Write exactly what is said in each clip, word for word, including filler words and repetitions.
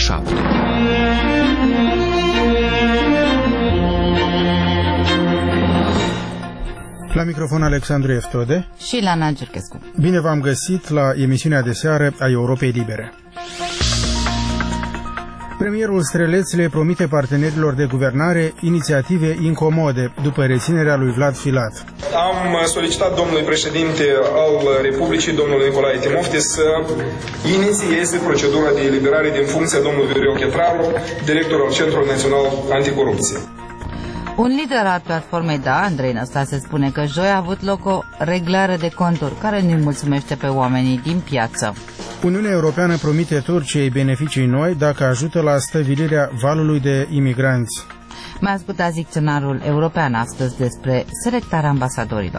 șapte. La microfon Alexandru Eftode și Lana Gerchescu. Bine v-am găsit la emisiunea de seară a Europei Libere. Premierul Streleț le promite partenerilor de guvernare inițiative incomode după reținerea lui Vlad Filat. Am solicitat domnului președinte al Republicii, domnului Nicolae Timofte, să inițieze procedura de eliberare din funcție a domnului Viorel Chetraru, director al Centrului Național Anticorupție. Un lider al platformei Da, Andrei Năstase, spune că joi a avut loc o reglare de conturi care nu-i mulțumește pe oamenii din piață. Uniunea Europeană promite Turciei beneficii noi dacă ajută la stăvilirea valului de imigranți. Mai ascultați dicționarul european astăzi despre selectarea ambasadorilor.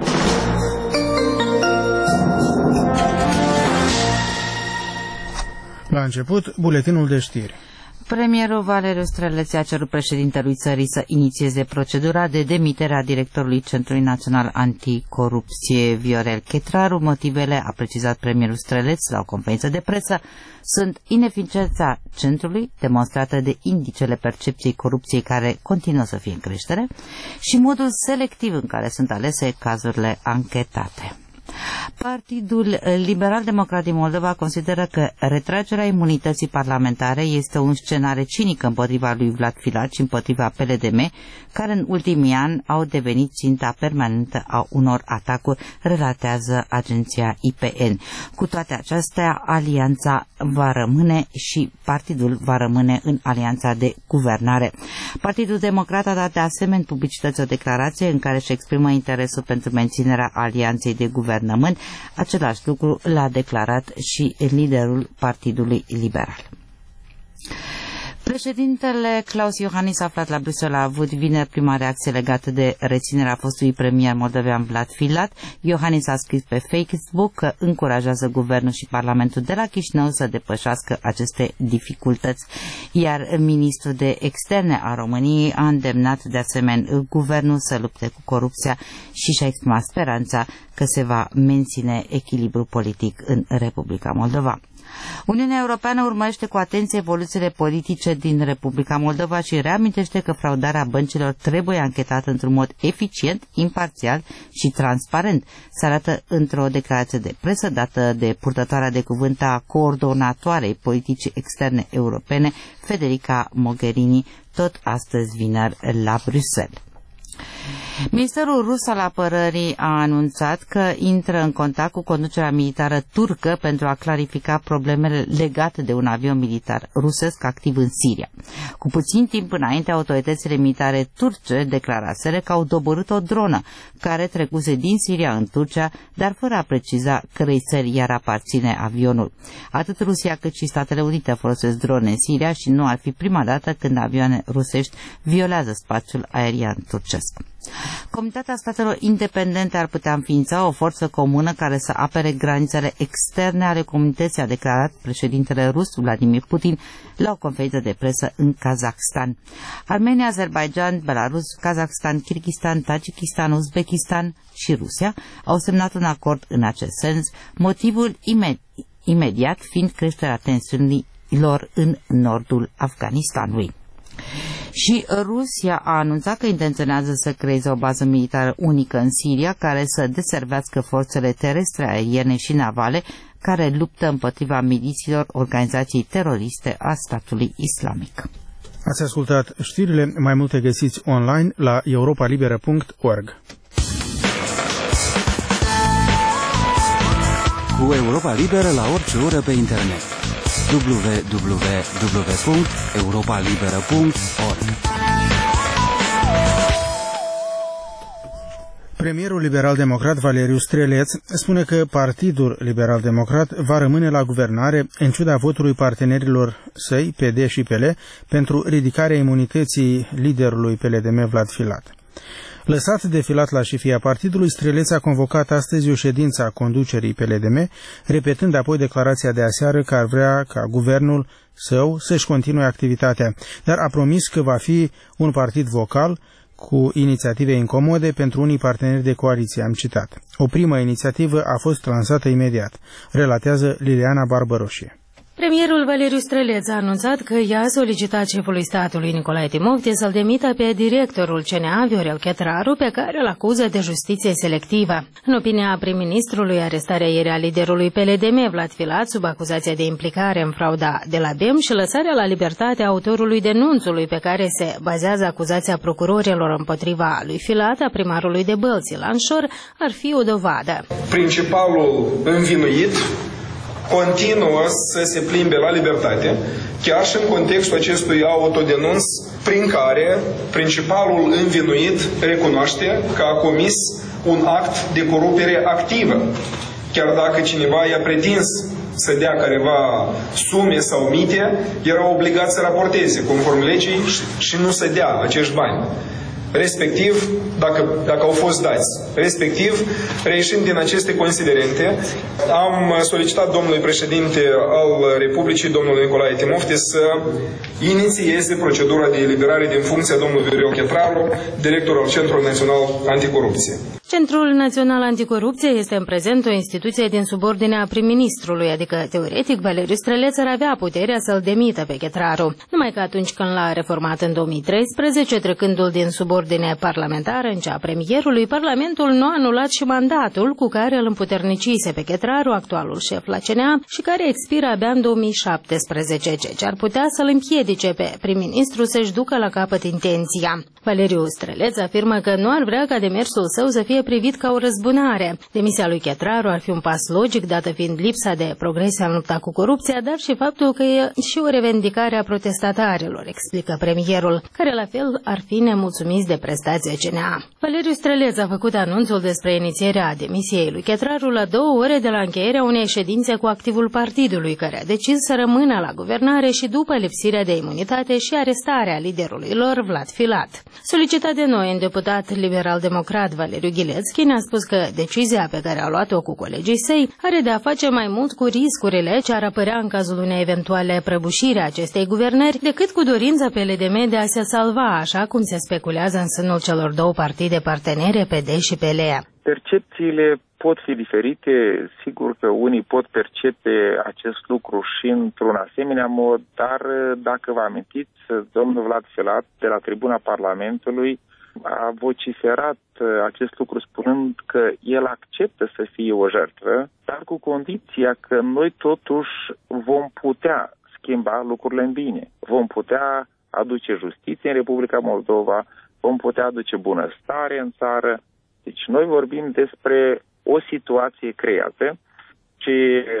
La început, buletinul de știri. Premierul Valeriu Streleț a cerut președintelui țării să inițieze procedura de demitere a directorului Centrului Național Anticorupție Viorel Chetraru. Motivele, a precizat premierul Streleț la o conferință de presă, sunt ineficiența centrului, demonstrată de indicele percepției corupției care continuă să fie în creștere, și modul selectiv în care sunt alese cazurile anchetate. Partidul Liberal-Democrat din Moldova consideră că retragerea imunității parlamentare este un scenariu cinic împotriva lui Vlad Filat și împotriva P L D M, care în ultimii ani au devenit ținta permanentă a unor atacuri, relatează agenția I P N. Cu toate acestea, alianța va rămâne și partidul va rămâne în alianța de guvernare. Partidul Democrat a dat de asemenea publicității o declarație în care își exprimă interesul pentru menținerea alianței de guvernare. Același lucru l-a declarat și liderul Partidului Liberal. Președintele Klaus Iohannis, aflat la Bruxelles, a avut vineri prima reacție legată de reținerea fostului premier moldovean Vlad Filat. Iohannis a scris pe Facebook că încurajează guvernul și parlamentul de la Chișinău să depășească aceste dificultăți, iar ministrul de externe a României a îndemnat de asemenea guvernul să lupte cu corupția și și-a exprimat speranța că se va menține echilibru politic în Republica Moldova. Uniunea Europeană urmărește cu atenție evoluțiile politice din Republica Moldova și reamintește că fraudarea băncilor trebuie anchetată într-un mod eficient, imparțial și transparent. Se arată într-o declarație de presă dată de purtătoarea de cuvânt a coordonatoarei politicii externe europene, Federica Mogherini, tot astăzi vineri la Bruxelles. Ministerul rus al apărării a anunțat că intră în contact cu conducerea militară turcă pentru a clarifica problemele legate de un avion militar rusesc activ în Siria. Cu puțin timp înainte, autoritățile militare turce declaraseră că au doborât o dronă care trecuse din Siria în Turcia, dar fără a preciza cărei țări i-ar aparține avionul. Atât Rusia cât și Statele Unite folosesc drone în Siria și nu ar fi prima dată când avioane rusești violează spațiul aerian turcesc. Comunitatea statelor independente ar putea înființa o forță comună care să apere granițele externe ale comunității, a declarat președintele rus Vladimir Putin la o conferință de presă în Kazakhstan. Armenia, Azerbaijan, Belarus, Kazakhstan, Kirghistan, Tajikistan, Uzbekistan și Rusia au semnat un acord în acest sens, motivul imed- imediat fiind creșterea tensiunilor în nordul Afganistanului. Și Rusia a anunțat că intenționează să creeze o bază militară unică în Siria care să deservească forțele terestre, aeriene și navale care luptă împotriva milițiilor organizației teroriste a statului islamic. Ați ascultat știrile, mai multe găsiți online la europa liberă punct org. Cu Europa Liberă la orice oră pe internet. w w w punct europa liberă punct org. Premierul liberal-democrat Valeriu Streleț spune că Partidul Liberal-Democrat va rămâne la guvernare în ciuda votului partenerilor săi, P D și P L, pentru ridicarea imunității liderului P L D M Vlad Filat. Lăsat de Filat la șefia partidului, Streleț a convocat astăzi o ședință a conducerii P L D M, repetând apoi declarația de aseară că ar vrea ca guvernul său să-și continue activitatea, dar a promis că va fi un partid vocal cu inițiative incomode pentru unii parteneri de coaliție, am citat. O primă inițiativă a fost lansată imediat, relatează Liliana Barbăroșie. Premierul Valeriu Străleț a anunțat că i-a solicitat șefului statului Nicolae Timofte să-l demită pe directorul C N A Viorel Chetraru, pe care îl acuză de justiție selectivă. În opinia prim-ministrului, arestarea ieri a liderului P L D M Vlad Filat sub acuzația de implicare în frauda de la B E M și lăsarea la libertate a autorului denunțului pe care se bazează acuzația procurorilor împotriva lui Filat, a primarului de Bălți, Lanșor, ar fi o dovadă. Principalul învinuit continuă să se plimbe la libertate, chiar și în contextul acestui autodenunț prin care principalul învinuit recunoaște că a comis un act de corupere activă. Chiar dacă cineva i-a pretins să dea careva sume sau mite, era obligat să raporteze conform legii și nu să dea acești bani. Respectiv, dacă, dacă au fost dați. Respectiv, reieșind din aceste considerente, am solicitat domnului președinte al Republicii, domnul Nicolae Timofte, să inițieze procedura de eliberare din funcția domnului Viorel Chetraru, director al Centrului Național Anticorupție. Centrul Național Anticorupție este în prezent o instituție din subordinea prim-ministrului, adică, teoretic, Valeriu Străleț ar avea puterea să-l demită pe Chetraru. Numai că atunci când l-a reformat în două mii treisprezece, trecându-l din subordine parlamentară în cea a premierului, Parlamentul nu a anulat și mandatul cu care îl împuternicise pe Chetraru, actualul șef la C N A, și care expiră abia în două mii șaptesprezece, ceea ce ar putea să-l împiedice pe prim-ministru să-și ducă la capăt intenția. Valeriu Străleț afirmă că nu ar vrea ca demersul său să fie privit ca o răzbunare. Demisia lui Chetraru ar fi un pas logic, dată fiind lipsa de progrese în lupta cu corupția, dar și faptul că e și o revendicare a protestatarilor, explică premierul, care la fel ar fi nemulțumiți de prestația C N A. Valeriu Străleț a făcut anunțul despre inițierea demisiei lui Chetraru la două ore de la încheierea unei ședințe cu activul partidului, care a decis să rămână la guvernare și după lipsirea de imunitate și arestarea liderului lor, Vlad Filat. Solicitat de noi, un deputat liberal-democrat, Valeriu Ghilețchi, ne-a spus că decizia pe care a luat-o cu colegii săi are de a face mai mult cu riscurile ce ar apărea în cazul unei eventuale prăbușiri a acestei guvernări, decât cu dorința P L D M de a se salva, așa cum se speculează în sânul celor două partide partenere, P D și P L. Percepțiile pot fi diferite, sigur că unii pot percepe acest lucru și într-un asemenea mod, dar dacă vă amintiți, domnul Vlad Filat, de la tribuna Parlamentului, a vociferat acest lucru spunând că el acceptă să fie o jертвă, dar cu condiția că noi totuși vom putea schimba lucrurile în bine. Vom putea aduce justiție în Republica Moldova, vom putea aduce bunăstare în țară. Deci noi vorbim despre o situație creată și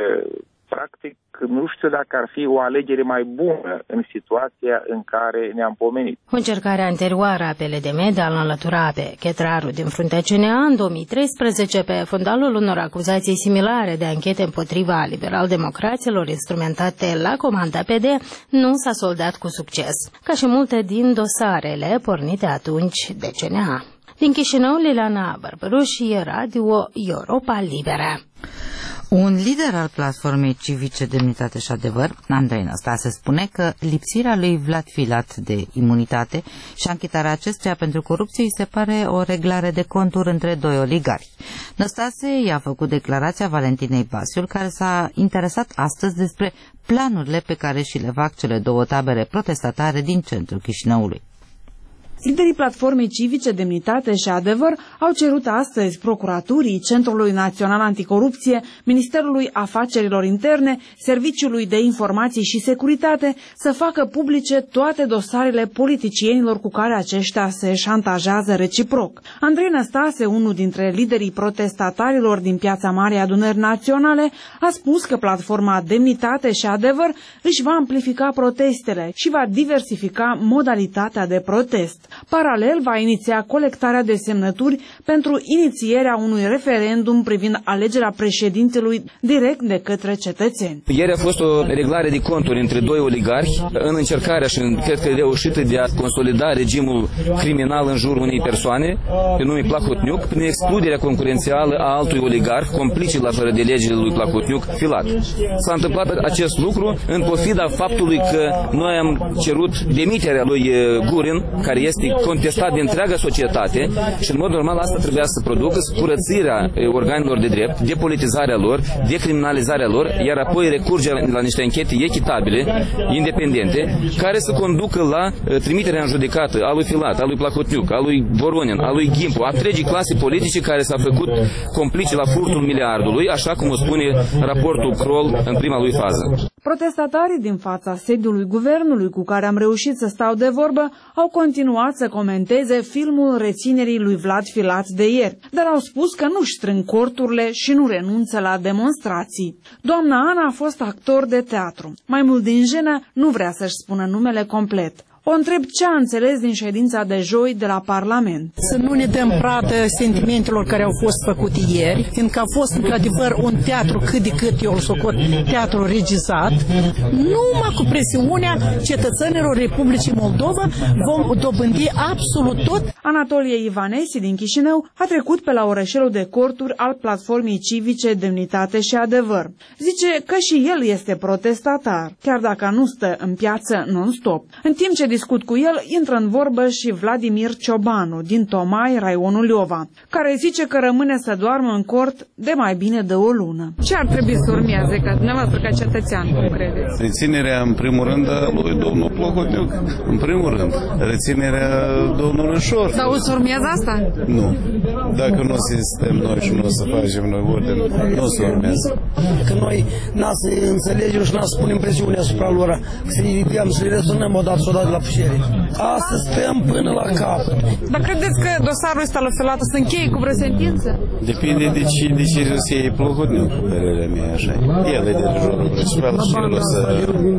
practic nu știu dacă ar fi o alegere mai bună în situația în care ne-am pomenit. O încercare anterioară a P L D M de a-l înlătura pe Chetraru din fruntea C N A în două mii treisprezece, pe fundalul unor acuzații similare de anchete împotriva liberal-democraților instrumentate la comanda P D, nu s-a soldat cu succes, ca și multe din dosarele pornite atunci de C N A. Din Chișinău, Liliana Bărbăruș, Radio Europa Liberă. Un lider al platformei civice Demnitate și Adevăr, Andrei Năstase, spune că lipsirea lui Vlad Filat de imunitate și anchetarea acestuia pentru corupție îi se pare o reglare de conturi între doi oligari. Năstase i-a făcut declarația Valentinei Basiul, care s-a interesat astăzi despre planurile pe care și le fac cele două tabere protestatare din centrul Chișinăului. Liderii platformei civice Demnitate și Adevăr au cerut astăzi Procuraturii, Centrului Național Anticorupție, Ministerului Afacerilor Interne, Serviciului de Informații și Securitate să facă publice toate dosarele politicienilor cu care aceștia se șantajează reciproc. Andrei Năstase, unul dintre liderii protestatarilor din Piața Marei Adunări Naționale, a spus că platforma Demnitate și Adevăr își va amplifica protestele și va diversifica modalitatea de protest. Paralel, va iniția colectarea de semnături pentru inițierea unui referendum privind alegerea președintelui direct de către cetățeni. Ieri a fost o reglare de conturi între doi oligarhi în încercarea și cred că reușită de a consolida regimul criminal în jurul unei persoane, pe nume Plahotniuc, prin excluderea concurențială a altui oligarh, complicit la fără de legile lui Plahotniuc, Filat. S-a întâmplat acest lucru în pofida faptului că noi am cerut demiterea lui Gurin, care este contestat de întreaga societate și în mod normal asta trebuia să producă curățirea organelor de drept, depolitizarea lor, decriminalizarea lor, iar apoi recurge la niște anchete echitabile, independente, care să conducă la trimiterea în judecată a lui Filat, a lui Plahotniuc, a lui Voronin, a lui Gimpu, a întregii clase politice care s-a făcut complice la furtul miliardului, așa cum o spune raportul Kroll în prima lui fază. Protestatarii din fața sediului guvernului cu care am reușit să stau de vorbă au continuat să comenteze filmul reținerii lui Vlad Filat de ieri, dar au spus că nu-și strâng corturile și nu renunță la demonstrații. Doamna Ana a fost actor de teatru. Mai mult din jenă nu vrea să-și spună numele complet. O întreb ce a înțeles din ședința de joi de la Parlament. Să nu ne dăm pradă sentimentelor care au fost făcute ieri, fiindcă a fost într-adevăr un teatru cât de cât eu îl socot teatru regizat, numai cu presiunea cetățenilor Republicii Moldova vom dobândi absolut tot. Anatolie Ivanesi din Chișinău a trecut pe la orășelul de corturi al platformei civice Demnitate și Adevăr. Zice că și el este protestatar, chiar dacă nu stă în piață non-stop. În timp ce discut cu el, intră în vorbă și Vladimir Ciobanu, din Tomai, raionul Iova, care zice că rămâne să doarmă în cort de mai bine de o lună. Ce ar trebui să urmeze ca dumneavoastră, ca cetățean, cum credeți? Reținerea, în primul rând, a lui domnul Plahotniuc. În primul rând. Reținerea domnului Șor. Dar o să urmează asta? Nu. Dacă nu sistem noi și nu o să facem noi ordine, nu o să urmează. Că noi n-a să înțelegem și n-a să punem presiune asupra lor, să-i ridicăm, să-i rezonăm odată, odată la pușere. Astăzi stăm până la capăt. Dar credeți că dosarul ăsta la Filat să încheie cu vreo sentință? Depinde de ce decizie să iei Plahotniuc, părerea mea, așa. El e de jurul principal și el o să...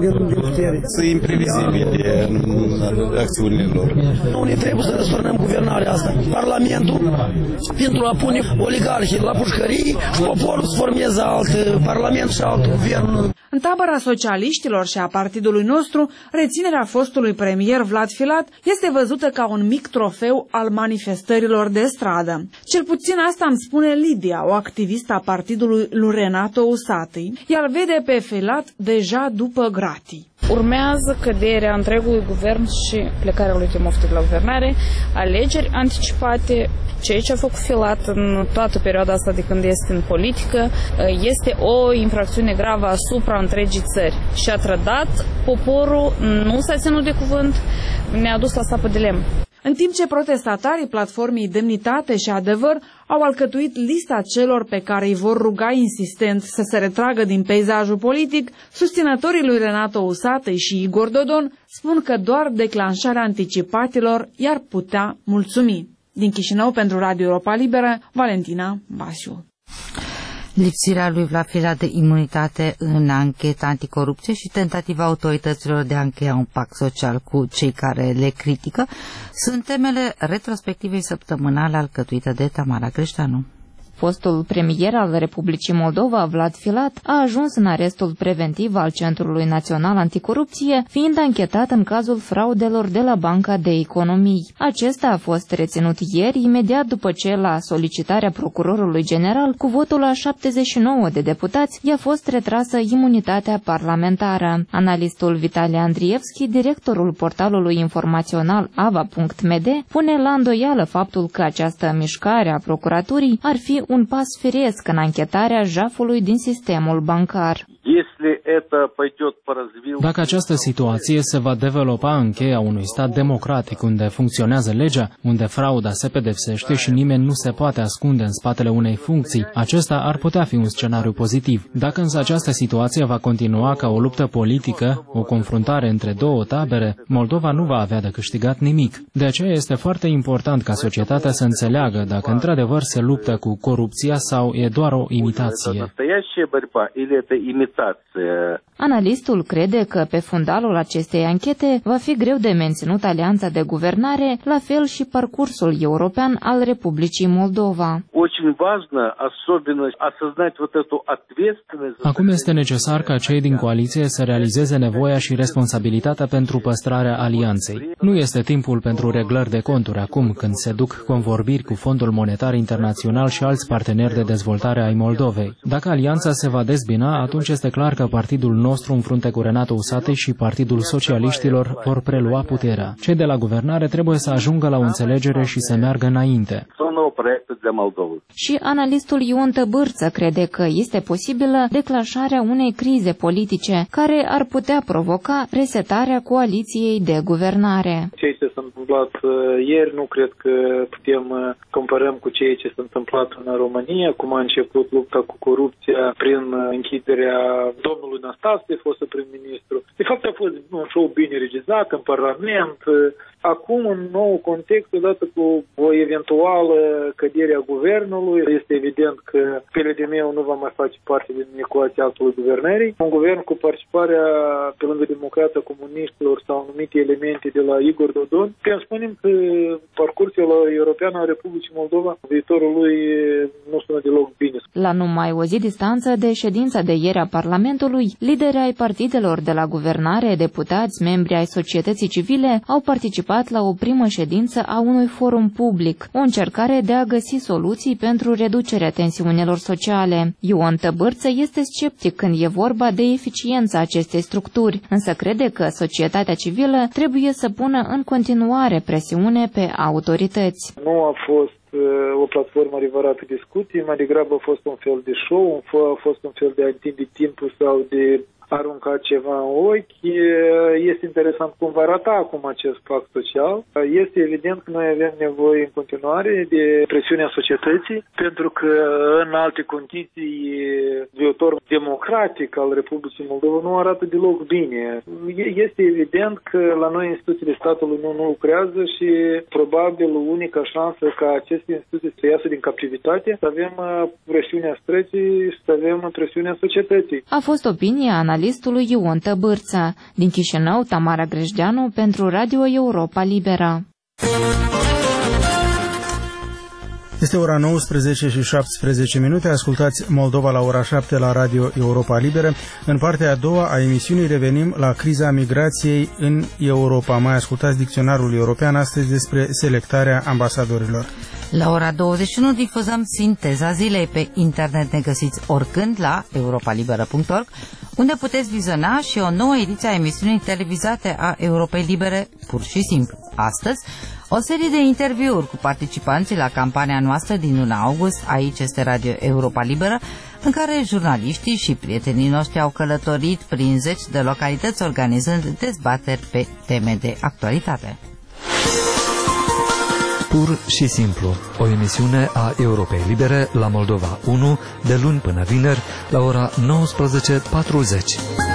să imprevizibile în acțiunile lor. Noi trebuie să răsturnăm guvernarea asta. Parlamentul, pentru a pune oligarhii la pușcării și poporul să formeze alt parlament și alt guvern. În tabăra socialiștilor și a partidului nostru, reținerea fostului premier Vlad Filat este văzută ca un mic trofeu al manifestărilor de stradă. Cel puțin asta îmi spune Lidia, o activistă a partidului lui Renato Usatăi. Ea îl vede pe Filat deja după gratii. Urmează căderea întregului guvern și plecarea lui Timofte de la guvernare, alegeri anticipate, ceea ce a făcut Filat în toată perioada asta de când este în politică, este o infracțiune gravă asupra întregii țări. Și a trădat poporul, nu s-a ținut de cuvânt, ne-a dus la sapă de lemn. În timp ce protestatarii platformei Demnitate și Adevăr au alcătuit lista celor pe care îi vor ruga insistent să se retragă din peisajul politic, susținătorii lui Renato Usatăi și Igor Dodon spun că doar declanșarea anticipatelor i-ar putea mulțumi. Din Chișinău, pentru Radio Europa Liberă, Valentina Basiu. Lipsirea lui Vlad Filat de imunitate în ancheta anticorupție și tentativa autorităților de a încheia un pact social cu cei care le critică sunt temele retrospectivei săptămânale alcătuite de Tamara Creșteanu. Fostul premier al Republicii Moldova, Vlad Filat, a ajuns în arestul preventiv al Centrului Național Anticorupție, fiind anchetat în cazul fraudelor de la Banca de Economii. Acesta a fost reținut ieri, imediat după ce, la solicitarea procurorului general, cu votul a șaptezeci și nouă de deputați, i-a fost retrasă imunitatea parlamentară. Analistul Vitali Andrievski, directorul portalului informațional ava punct m d, pune la îndoială faptul că această mișcare a procuraturii ar fi un pas firesc în anchetarea jafului din sistemul bancar. Dacă această situație se va developa în cheia unui stat democratic unde funcționează legea, unde frauda se pedepsește și nimeni nu se poate ascunde în spatele unei funcții, acesta ar putea fi un scenariu pozitiv. Dacă însă această situație va continua ca o luptă politică, o confruntare între două tabere, Moldova nu va avea de câștigat nimic. De aceea este foarte important ca societatea să înțeleagă dacă într-adevăr se luptă cu corupția sau e doar o imitație. Analistul crede că pe fundalul acestei anchete va fi greu de menținut alianța de guvernare, la fel și parcursul european al Republicii Moldova. Acum este necesar ca cei din coaliție să realizeze nevoia și responsabilitatea pentru păstrarea alianței. Nu este timpul pentru reglări de conturi acum, când se duc convorbiri cu Fondul Monetar Internațional și alți parteneri de dezvoltare ai Moldovei. Dacă alianța se va dezbina, atunci este clar că că partidul nostru în frunte cu Renato Usate și Partidul Socialiștilor vor prelua puterea. Cei de la guvernare trebuie să ajungă la o înțelegere și să meargă înainte. Și analistul Ion Tăbârță crede că este posibilă declanșarea unei crize politice care ar putea provoca resetarea coaliției de guvernare. Ceea ce s-a întâmplat ieri nu cred că putem comparăm cu ceea ce s-a întâmplat în România, cum a început lupta cu corupția prin închiderea domnului Năstase, fostul prim-ministru. De fapt a fost un show bine regizat în Parlament. Acum, în nou context, odată cu o eventuală cădere a guvernului, este evident că P L D M-ul nu va mai face parte din ecuația actului guvernării. Un guvern cu participarea pe lângă democrată comuniștilor sau anumite elemente de la Igor Dodon, putem spunem că parcursul european al Republicii Moldova, viitorul lui nu sună deloc bine. La numai o zi distanță de ședința de ieri a Parlamentului, lideri ai partidelor de la guvernare, deputați, membri ai societății civile au participat la o primă ședință a unui forum public, o încercare de a găsi soluții pentru reducerea tensiunilor sociale. Ion Tăbârță este sceptic când e vorba de eficiența acestei structuri, însă crede că societatea civilă trebuie să pună în continuare presiune pe autorități. Nu a fost o platformă adevărată discuție, mai degrabă a fost un fel de show, a fost un fel de a întinde timpul sau de arunca ceva în ochi. Este interesant cum va arata acum acest pact social. Este evident că noi avem nevoie în continuare de presiunea societății, pentru că în alte condiții viitor democratic al Republicii Moldova nu arată deloc bine. Este evident că la noi instituțiile statului nu, nu lucrează și probabil unica șansă ca aceste instituții să iasă din captivitate, să avem presiunea străzii și să avem presiunea societății. A fost opinia analistului Ion Tăbârță. Din Chișinău, Tamara Grejdeanu pentru Radio Europa Liberă. Este ora nouăsprezece și șaptesprezece minute. Ascultați Moldova la ora șapte la Radio Europa Liberă. În partea a doua a emisiunii revenim la criza migrației în Europa. Mai ascultați dicționarul european astăzi despre selectarea ambasadorilor. La ora douăzeci și unu difuzăm sinteza zilei. Pe internet ne găsiți oricând la europa liberă punct org, unde puteți viziona și o nouă ediție a emisiunii televizate a Europei Libere, pur și simplu. Astăzi, o serie de interviuri cu participanții la campania noastră din luna august, aici este Radio Europa Liberă, în care jurnaliștii și prietenii noștri au călătorit prin zeci de localități organizând dezbateri pe teme de actualitate. Pur și simplu, o emisiune a Europei Libere la Moldova unu, de luni până vineri, la ora nouăsprezece patruzeci.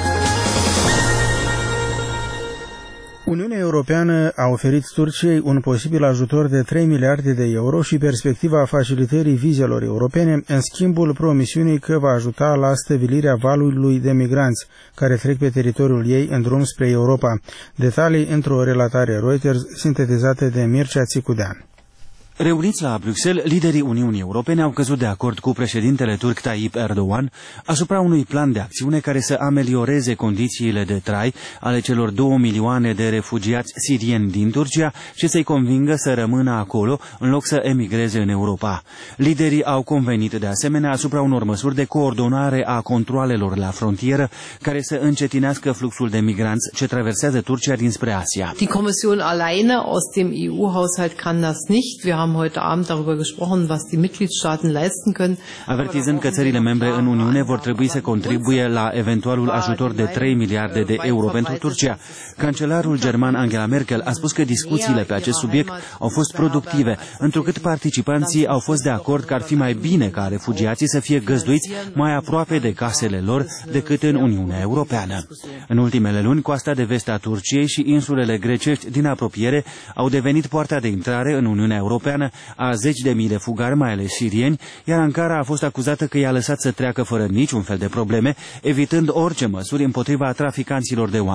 Uniunea Europeană a oferit Turciei un posibil ajutor de trei miliarde de euro și perspectiva facilitării vizelor europene în schimbul promisiunii că va ajuta la stăvilirea valului de migranți care trec pe teritoriul ei în drum spre Europa. Detalii într-o relatare Reuters sintetizată de Mircea Țicudean. Reuniți la Bruxelles, liderii Uniunii Europene au căzut de acord cu președintele turc Tayyip Erdogan asupra unui plan de acțiune care să amelioreze condițiile de trai ale celor două milioane de refugiați sirieni din Turcia și să-i convingă să rămână acolo în loc să emigreze în Europa. Liderii au convenit de asemenea asupra unor măsuri de coordonare a controalelor la frontieră care să încetinească fluxul de migranți ce traversează Turcia dinspre Asia. Die Kommission alleine aus dem E U-Haushalt kann das nicht. Wir haben heute Abend darüber gesprochen, was die Mitgliedstaaten leisten können. Avertizând că țările membre în Uniune vor trebui să contribuie la eventualul ajutor de trei miliarde de euro pentru Turcia, cancelarul german Angela Merkel a spus că discuțiile pe acest subiect au fost productive, întrucât participanții au fost de acord că ar fi mai bine ca refugiații să fie găzduiți mai aproape de casele lor decât în Uniunea Europeană. În ultimele luni, coasta de vest a Turciei și insulele grecești din apropiere au devenit poarta de intrare în Uniunea Europeană a zeci de mii de fugari, mai ales sirieni, iar Ankara a fost acuzată că i-a lăsat să treacă fără niciun fel de probleme, evitând orice măsuri împotriva traficanților de oameni.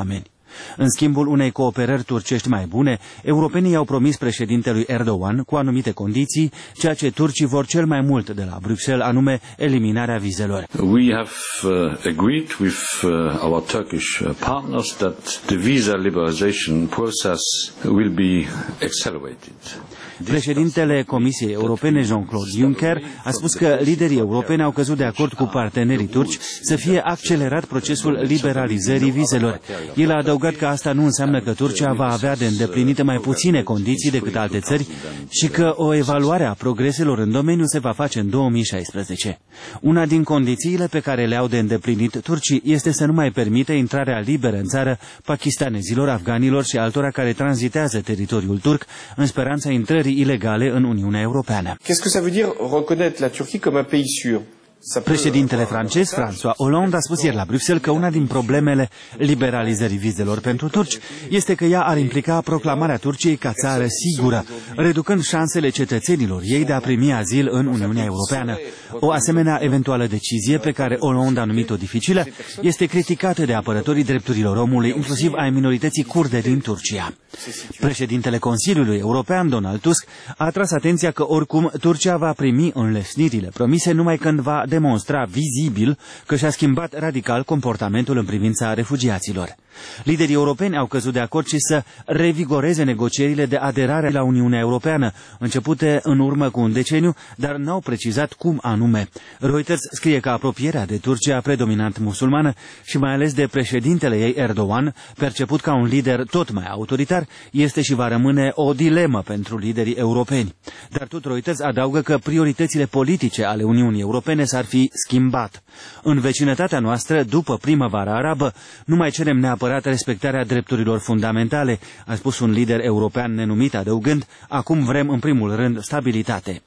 În schimbul unei cooperări turcești mai bune, europenii i-au promis președintelui Erdogan cu anumite condiții, ceea ce turcii vor cel mai mult de la Bruxelles, anume eliminarea vizelor. We have uh, agreed with uh, our Turkish partners that the visa liberalization process will be accelerated. Președintele Comisiei Europene, Jean-Claude Juncker, a spus că liderii europeni au căzut de acord cu partenerii turci să fie accelerat procesul liberalizării vizelor. El a adăugat că asta nu înseamnă că Turcia va avea de îndeplinit mai puține condiții decât alte țări și că o evaluare a progreselor în domeniu se va face în două mii șaisprezece. Una din condițiile pe care le-au de îndeplinit turcii este să nu mai permite intrarea liberă în țară pakistanezilor, afganilor și altora care tranzitează teritoriul turc în speranța intrării ilegale în Uniunea Europeană. Qu'est-ce que ça veut dire reconnaître la Turquie comme un pays sûr? Președintele francez, François Hollande, a spus ieri la Bruxelles că una din problemele liberalizării vizelor pentru turci este că ea ar implica proclamarea Turciei ca țară sigură, reducând șansele cetățenilor ei de a primi azil în Uniunea Europeană. O asemenea eventuală decizie, pe care Hollande a numit-o dificilă, este criticată de apărătorii drepturilor omului, inclusiv ai minorității kurde din Turcia. Președintele Consiliului European, Donald Tusk, a atras atenția că oricum Turcia va primi înlesnirile promise numai când va demonstra vizibil că și-a schimbat radical comportamentul în privința refugiaților. Liderii europeni au căzut de acord și să revigoreze negocierile de aderare la Uniunea Europeană, începute în urmă cu un deceniu, dar n-au precizat cum anume. Reuters scrie că apropierea de Turcia predominant musulmană și mai ales de președintele ei Erdogan, perceput ca un lider tot mai autoritar, este și va rămâne o dilemă pentru liderii europeni. Dar tot Reuters adaugă că prioritățile politice ale Uniunii Europene s-ar fi schimbat. În vecinătatea noastră, după primăvara arabă, nu mai cerem neapărat respectarea drepturilor fundamentale, a spus un lider european nenumit, adăugând, acum vrem în primul rând stabilitate.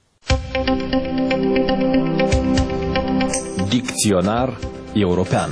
Dicționar european.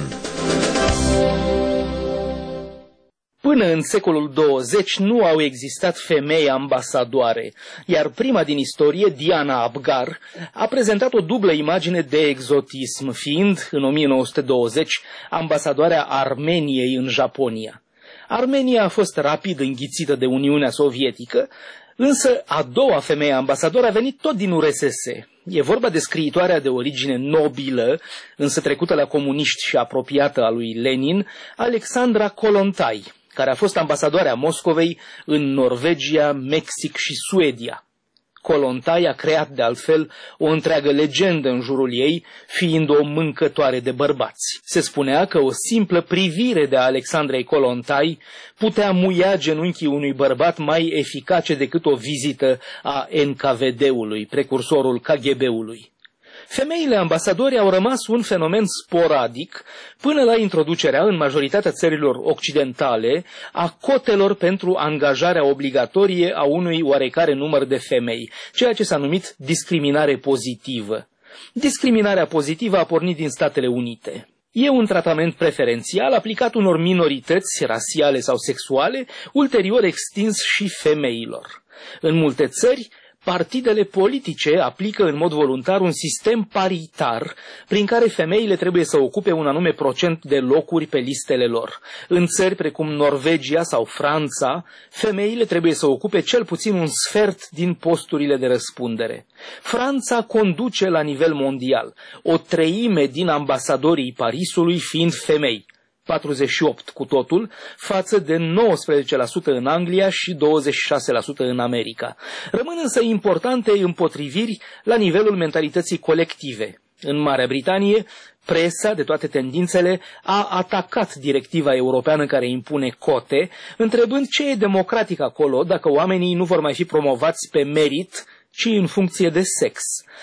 Până în secolul douăzeci nu au existat femei ambasadoare, iar prima din istorie, Diana Abgar, a prezentat o dublă imagine de exotism, fiind, în o mie nouă sute douăzeci, ambasadoarea Armeniei în Japonia. Armenia a fost rapid înghițită de Uniunea Sovietică, însă a doua femeie ambasador a venit tot din U R S S. E vorba de scriitoarea de origine nobilă, însă trecută la comuniști și apropiată a lui Lenin, Alexandra Kollontai, care a fost ambasadoarea Moscovei în Norvegia, Mexic și Suedia. Kollontai a creat de altfel o întreagă legendă în jurul ei, fiind o mâncătoare de bărbați. Se spunea că o simplă privire de a Alexandrei Kollontai putea muia genunchii unui bărbat mai eficace decât o vizită a N K V D-ului, precursorul K G B-ului. Femeile ambasadori au rămas un fenomen sporadic până la introducerea în majoritatea țărilor occidentale a cotelor pentru angajarea obligatorie a unui oarecare număr de femei, ceea ce s-a numit discriminare pozitivă. Discriminarea pozitivă a pornit din Statele Unite. E un tratament preferențial aplicat unor minorități rasiale sau sexuale, ulterior extins și femeilor. În multe țări, partidele politice aplică în mod voluntar un sistem paritar prin care femeile trebuie să ocupe un anume procent de locuri pe listele lor. În țări precum Norvegia sau Franța, femeile trebuie să ocupe cel puțin un sfert din posturile de răspundere. Franța conduce la nivel mondial, o treime din ambasadorii Parisului fiind femei, patruzeci și opt cu totul, față de nouăsprezece la sută în Anglia și douăzeci și șase la sută în America. Rămân însă importante împotriviri la nivelul mentalității colective. În Marea Britanie, presa de toate tendințele a atacat directiva europeană care impune cote, întrebând ce e democratic acolo dacă oamenii nu vor mai fi promovați pe merit, ci în funcție de sex.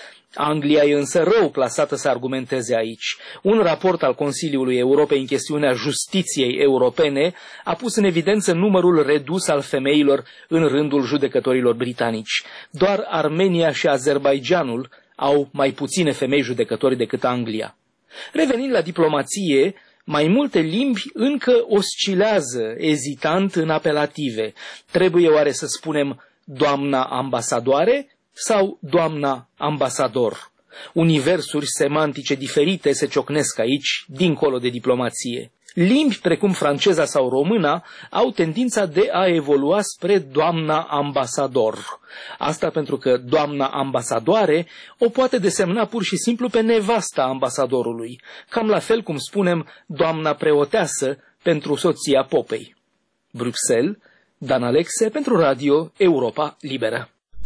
Anglia e însă rău plasată să argumenteze aici. Un raport al Consiliului Europei în chestiunea justiției europene a pus în evidență numărul redus al femeilor în rândul judecătorilor britanici. Doar Armenia și Azerbaidjanul au mai puține femei judecători decât Anglia. Revenind la diplomație, mai multe limbi încă oscilează, ezitant în apelative. Trebuie oare să spunem doamna ambasadoare sau doamna ambasador? Universuri semantice diferite se ciocnesc aici, dincolo de diplomație. Limbi precum franceza sau româna au tendința de a evolua spre doamna ambasador. Asta pentru că doamna ambasadoare o poate desemna pur și simplu pe nevasta ambasadorului, cam la fel cum spunem doamna preoteasă pentru soția popei. Bruxelles, Dan Alexe pentru Radio Europa Liberă.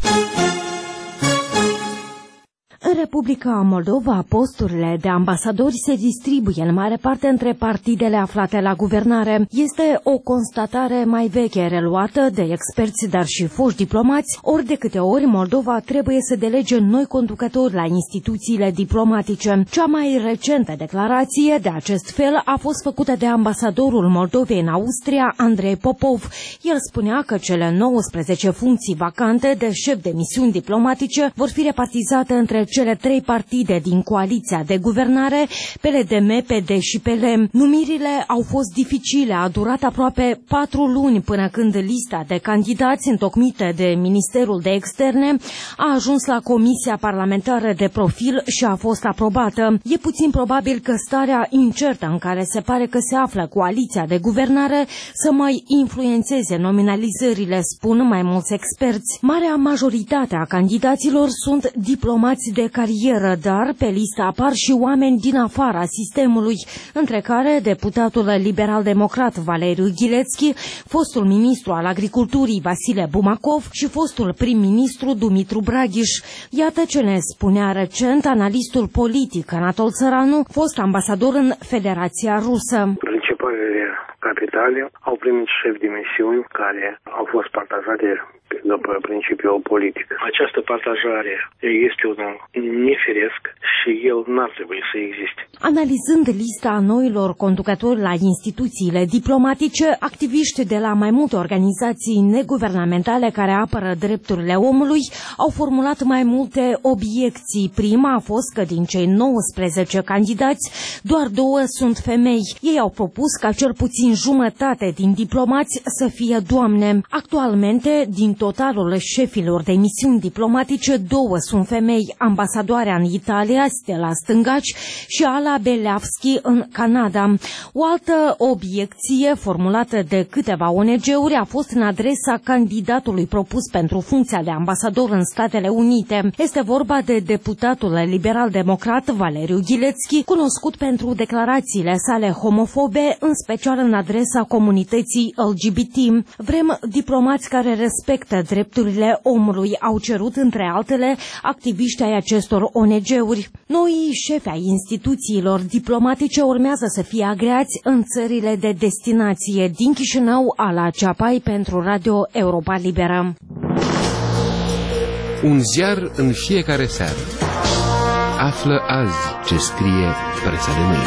În Republica Moldova, posturile de ambasadori se distribuie în mare parte între partidele aflate la guvernare. Este o constatare mai veche reluată de experți, dar și foști diplomați, ori de câte ori Moldova trebuie să delege noi conducători la instituțiile diplomatice. Cea mai recentă declarație de acest fel a fost făcută de ambasadorul Moldovei în Austria, Andrei Popov. El spunea că cele nouăsprezece funcții vacante de șef de misiuni diplomatice vor fi repartizate între cele trei partide din coaliția de guvernare, P L D M, P D și P L. Numirile au fost dificile, a durat aproape patru luni până când lista de candidați întocmită de Ministerul de Externe a ajuns la Comisia Parlamentară de Profil și a fost aprobată. E puțin probabil că starea incertă în care se pare că se află coaliția de guvernare să mai influențeze nominalizările, spun mai mulți experți. Marea majoritate a candidaților sunt diplomați de carieră, dar pe listă apar și oameni din afara sistemului, între care deputatul liberal-democrat Valeriu Ghilețchi, fostul ministru al agriculturii Vasile Bumacov și fostul prim-ministru Dumitru Braghiș. Iată ce ne spunea recent analistul politic Anatol Țăranu, fost ambasador în Federația Rusă. Principalele capitale au primit șefi de misiuni care au fost partajate după principiul politic. Această partajare este unul nefiresc și el n-ar trebui să existe. Analizând lista noilor conducători la instituțiile diplomatice, activiști de la mai multe organizații neguvernamentale care apără drepturile omului au formulat mai multe obiecții. Prima a fost că din cei nouăsprezece candidați, doar două sunt femei. Ei au propus ca cel puțin jumătate din diplomați să fie doamne. Actualmente, din totalul șefilor de misiuni diplomatice, două sunt femei, ambasadoarea în Italia, Stella Stângaci, și Ala Beleavski în Canada. O altă obiecție formulată de câteva O N G-uri a fost în adresa candidatului propus pentru funcția de ambasador în Statele Unite. Este vorba de deputatul liberal-democrat Valeriu Ghilețchi, cunoscut pentru declarațiile sale homofobe, în special în adresa comunității L G B T. Vrem diplomați care respectă drepturile omului, au cerut între altele activiști ai acestor O N G-uri. Noi șefi ai instituțiilor diplomatice urmează să fie agreați în țările de destinație. Din Chișinău, Ala Ceapai pentru Radio Europa Liberă. Un ziar în fiecare seară. Află azi ce scrie presa de mâine.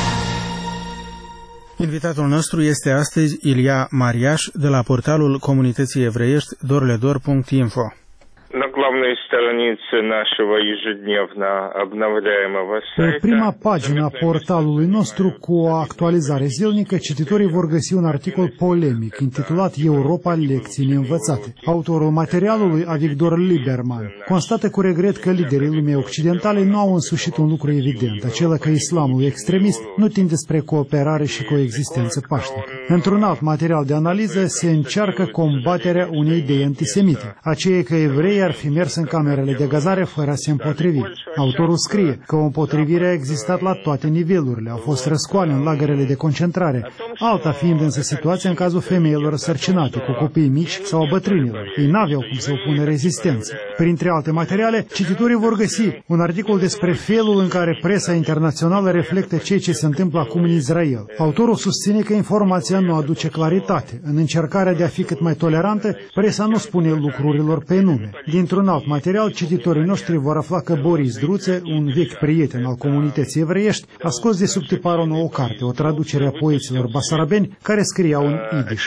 Invitatul nostru este astăzi Ilia Mariaș de la portalul comunității evreiești dorledor punct info. На главной странице нашего ежедневно обновляемого сайта. Pe prima pagină a portalului nostru, cu o actualizare zilnică, cititorii vor găsi un articol polemic intitulat Europa, lecții neînvățate. Autorul materialului, Avigdor Lieberman, constată cu regret că liderii lumii occidentale nu au însușit un lucru evident, acela că islamul extremist nu tinde spre cooperare și coexistență pașnică. Într-un alt material de analiză se încearcă combaterea unei idei antisemite, aceea că evreii ar fi mers în camerele de gazare fără a se împotrivi. Autorul scrie că o împotrivire a existat la toate nivelurile, au fost răscoale în lagărele de concentrare, alta fiind însă situația în cazul femeilor însărcinate, cu copii mici sau a bătrânilor. Ei n-aveau cum să opună rezistență. Printre alte materiale, cititorii vor găsi un articol despre felul în care presa internațională reflectă ceea ce se întâmplă acum în Israel. Autorul susține că informația nu aduce claritate. În încercarea de a fi cât mai tolerantă, presa nu spune lucrurilor pe nume. Dintr-un alt material, cititorii noștri vor afla că Boris Druțe, un vechi prieten al comunității evreiești, a scos de sub tipar o nouă carte, o traducere a poeților basarabeni care scriau în idiș.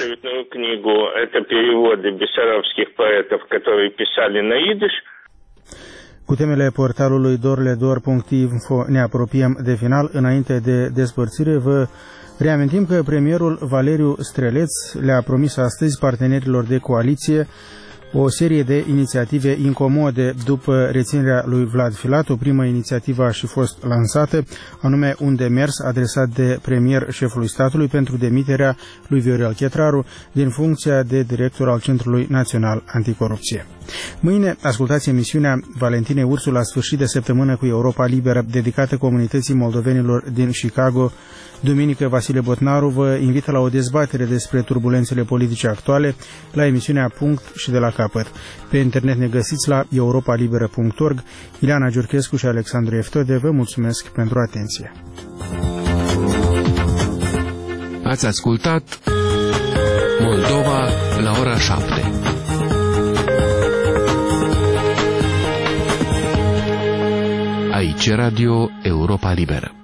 Cu temele portalului dorledor punct info ne apropiem de final. Înainte de despărțire, vă reamintim că premierul Valeriu Streleț le-a promis astăzi partenerilor de coaliție o serie de inițiative incomode după reținerea lui Vlad Filat. O primă inițiativă a și fost lansată, anume un demers adresat de premier șefului statului pentru demiterea lui Viorel Chetraru din funcția de director al Centrului Național Anticorupție. Mâine ascultați emisiunea Valentinei Ursu la sfârșit de săptămână cu Europa Liberă, dedicată comunității moldovenilor din Chicago. Duminică, Vasile Botnaru vă invită la o dezbatere despre turbulențele politice actuale la emisiunea Punct și de la capăt. Pe internet ne găsiți la europa liberă punct org. Ileana Giurchescu și Alexandru Eftode vă mulțumesc pentru atenție. Ați ascultat Moldova la ora șapte. Aici Radio Europa Liberă.